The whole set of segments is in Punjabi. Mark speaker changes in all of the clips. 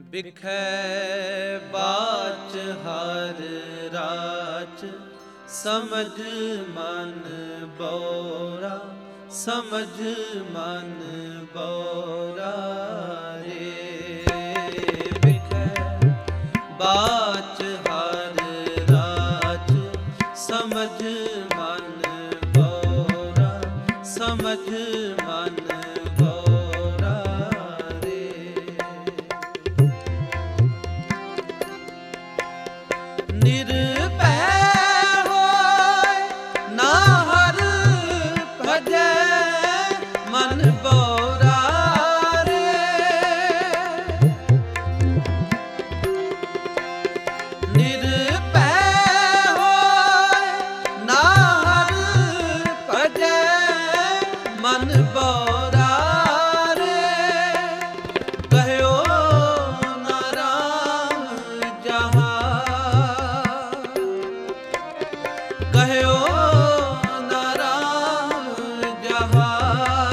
Speaker 1: ਬਿਖੈ ਬਾਚ ਹਰ ਰਾਚ, ਸਮਝ ਮਨ ਬੋਰਾ, ਸਮਝ ਮਨ ਬੋਰਾ ਰੇ। ਬਿਖੈ ਬਾਚ ਹਰ ਰਾਚ, ਸਮਝ ਮਨ ਬੋਰਾ, ਸਮਝ ਮਨ ਬੋਰਾ ਰੇ। ਨਿਰਭੈ ਹੋਇ ਨਾ ਹਰਿ ਭਜੈ, ਮਨ ਬੋਰਾ ਰੇ। ਨਿਰਭੈ ਹੋਇ ਨਾ ਹਰਿ ਭਜੈ, ਮਨ ਬੋਰਾ ਰੇ। ਕਹਿਓ ਨਾ ਰਾਮ ਜਹਾਂ, ਕਹਿਓ ਨਾ ਰਾਮ ਜਹਾਂ,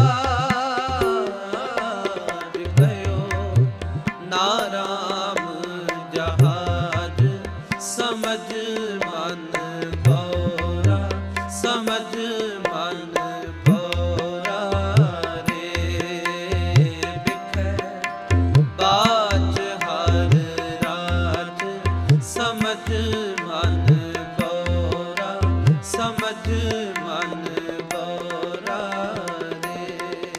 Speaker 1: ਕਹਿਓ ਨਾ ਰਾਮ ਜਹਾਜ, ਸਮਝ ਮਨ ਬੋਰਾ, ਸਮਝ ਮਨ ਬੋਰਾ ਰੇ। ਬਿਖੈ ਬਾਚ ਹਰ ਰਾਜ, ਸਮਝ ਮਨ ਬੋਰਾ, ਸਮਝ ਮਨ ਬੋਰਾ ਰੇ।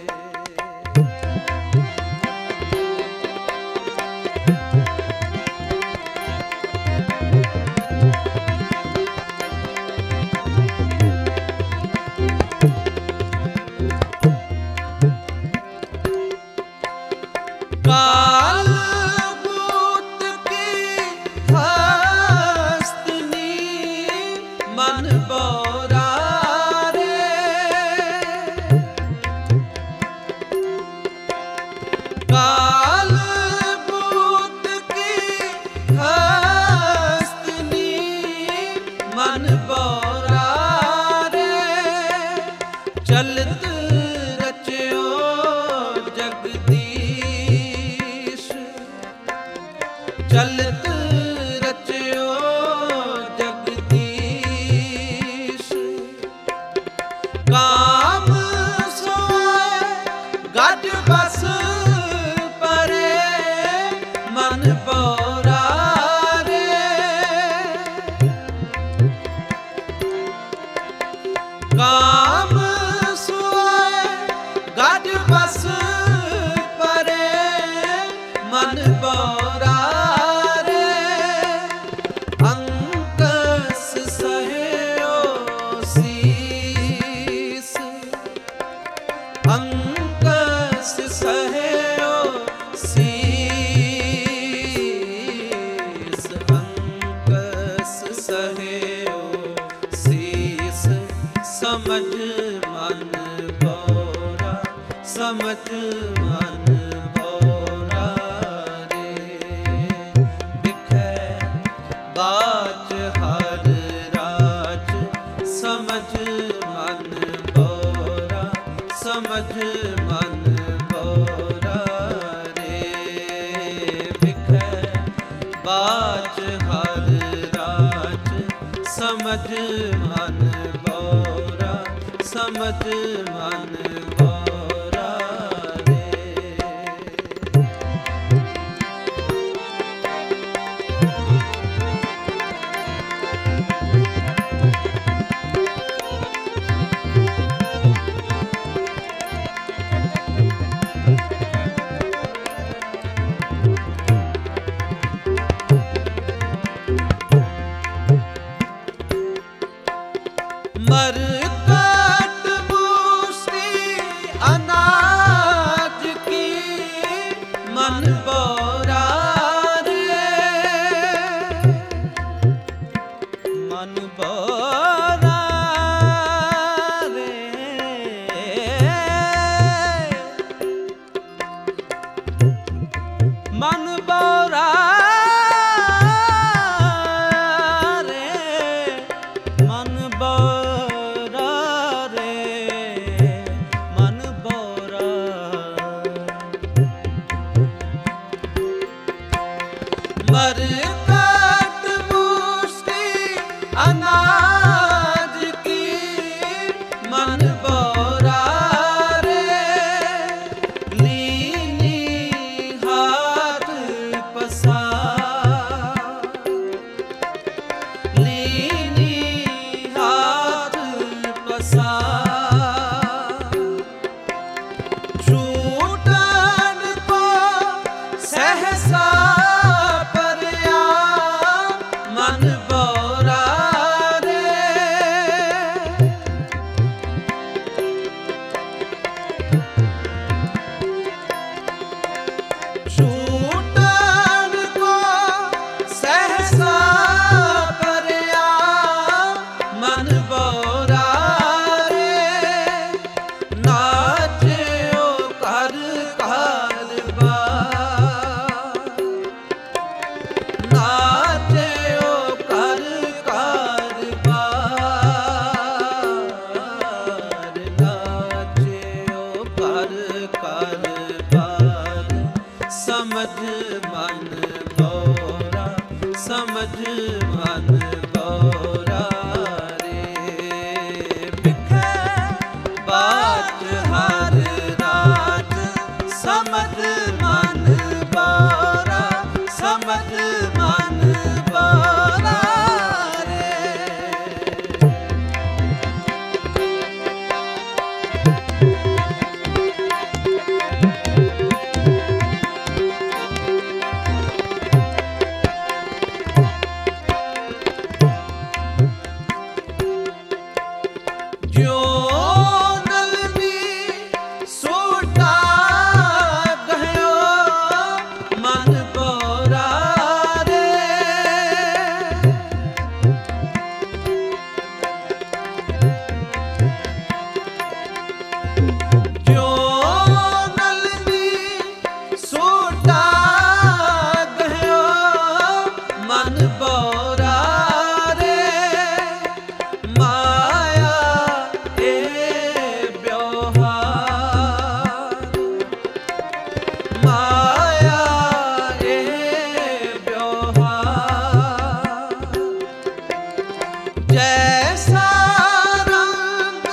Speaker 1: ਕਾਲ ਬੂਤ ਕੀ ਹਸਤਨੀ, ਮਨ ਬੋਰਾ ਰੇ। ਕਾਲ ਬੂਤ ਕੀ ਹਸਤਨੀ, ਮਨ ਬੋਰਾ ਰੇ। ਚਲਤ ਰਚਿਓ ਜਗਦੀਸ਼, ਚਲਤ ਰਚਿਓ ਜਗਦੀਸ਼। ਕਾਮ ਸੋਇ ਗੱਜ ਬਸ ਪਰੇ, ਮਨ ਬੋਰਾ ਰੇ। ਕਾਮ ਸੋਇ ਗੱਜ ਬਸ ਪਰੇ, ਮਨ ਬੋਰਾ ਰੇ। ਅੰਕਸ ਸਹਿਓ ਸੀਸ, ਅੰਕਸ ਸਹਿਓ ਸੀਸ, ਅੰਕਸ ਸਹਿਓ ਸੀਸ। ਸਮਝ ਮਨ ਬੋਰਾ, ਸਮਝ ਮਨ ਬੋਰਾ ਰੇ। ਬਿਖੈ ਬਾਚ ਹਰ ਰਾਜ, ਸਮਝ ਮਨ ਬੋਰਾ, ਸਮਝ ਮਨ ਬੋਰਾ ਰੇ। ਬਿਖੈ ਬਾਚ ਹਰ ਰਾਜ, ਸਮਝ ਮਨ ਬੋਰਾ, ਸਮਝ ਮਨ ਬੋਰਾ ਰੇ। ਮਰਕਟ ਮੂਸੀ ਅਨਾਜ ਕੀ, ਮਨ ਬੋਰਾ ਰੇ। ਮਨ ਬੋਰਾ ਰੇ। ਮਨ ਬੋਰਾ ਰੇ। ਮਨ ਬੋਰਾ ਰੇ। ਮਨ ਬੋਰਾ मरकत मुश्ती अनाज की मन बोरा रे लीनी हाथ पसार लीनी हाथ पसार छूटन को सहसा परया मन बोरा रे छूटन को सहसा परया मन बोरा रे नाचो कर कारबार नाचो कर कारबार नाचो कर कारबार समझ मन बोरा समझ मन बोरा रे बिखे बात हर रात समझ मन बोरा समझ मन बोरा रे जो नलनी सूटा गयो मन बोरा रे जो नलनी सूटा गयो मन बोरा रे माया ए व्यवहार माया ए व्यवहार जैसा रंग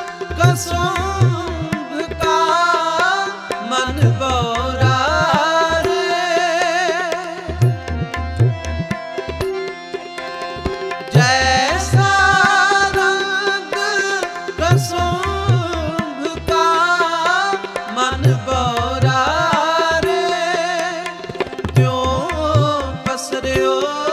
Speaker 1: कसुंभ का मन बोरा रे जैसा रंग कसुंभ का मन बोरा रे त्यों पसर्यो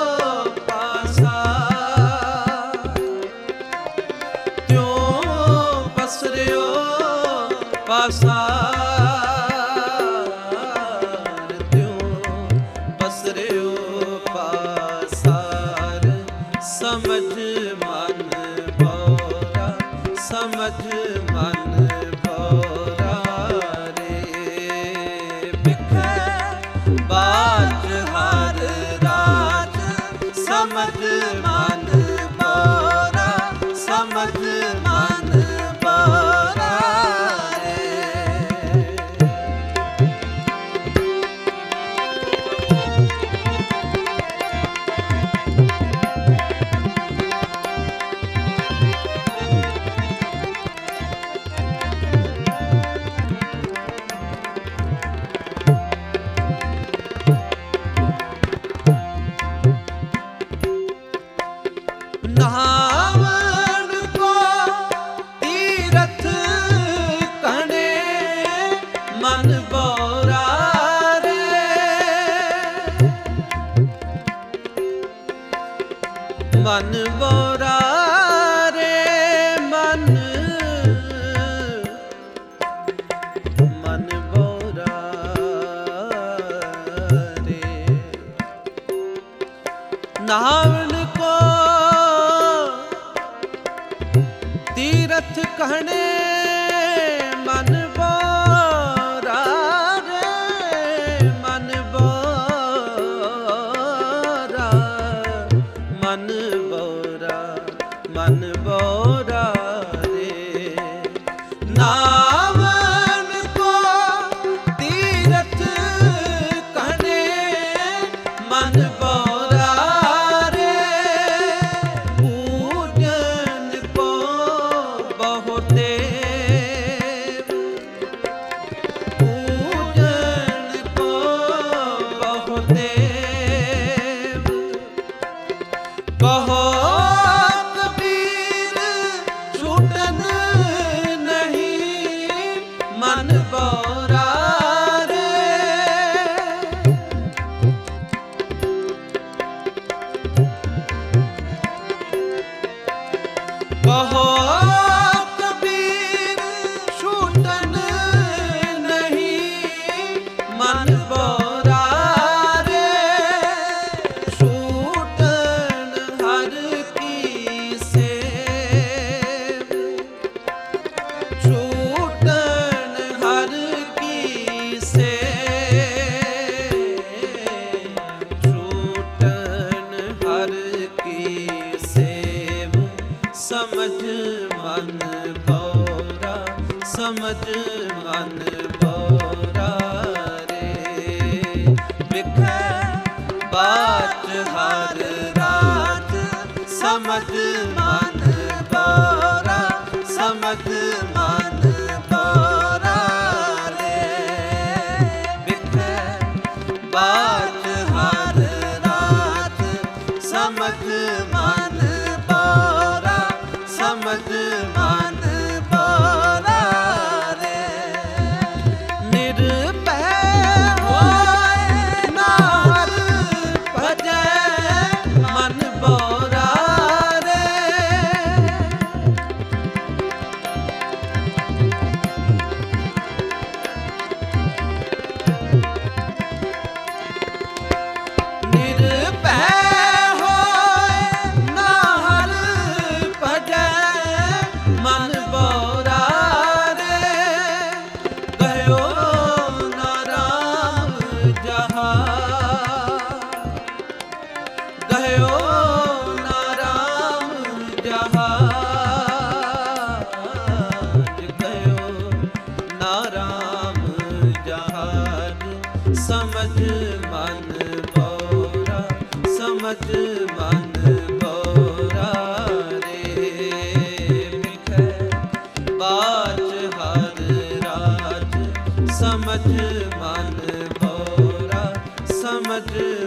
Speaker 1: पासार त्यों पसर्यो पासार त्यों पसर्यो पासार समझ मन बोरा समझ मन बोरा रे बिखे बात हर रात समझ मन बोरा समझ मन बोरा रे नहावन को तीरथ कहने मन बोरा रे मन बोरा रे मन मन बोरा रे नहावन को तीरथ कहने मन बोरा रे मन बोरा मन बोरा मन बोरा रे नावन को तीरथ कहने मन ਸਮਝ ਮਨ ਬੋਰਾ ਰੇ। ਵਿਖੇ ਬਾਚ ਹਰ ਰਾਤ ਸਮਝ ਮਨ ਬੋਰਾ, ਸਮਝ ਮਨ ਬੋਰਾ ਰੇ। ਵਿਖੇ ਬਾਚ ਹਰ ਰਾਤ ਸਮਝ ਮਨ ਬੋਰਾ, ਸਮਝ ਮਨ ਬੋਰਾ ਰੇ। ਨਿਰਭੈ ਹੋਇ ਨਾ ਹਰਿ ਭਜੈ ਮਨ ਬੋਰਾ ਰੇ। ਨਿਰਭੈ ਹੋਇ ਨਾ ਹਰਿ ਭਜੈ ਮਨ ਬੋਰਾ ਰੇ। ਕਹਿਓ ਨਾ ਰਾਮ ਜਹਾਂ, ਕਹਿਓ ਨਾ ਰਾਮ ਜਹਾਜ, ਕਹਿਓ ਨਾ ਰਾਮ ਜਹਾਜ। ਸਮਝ ਮਨ ਬੋਰਾ, ਸਮਝ ਮਨ ਬੋਰਾ ਰੇ। ਵਿਖੇ ਬਾਚ ਹਰ ਰਾਜ ਸਮਝ ਮਨ ਬੋਰਾ, ਸਮਝ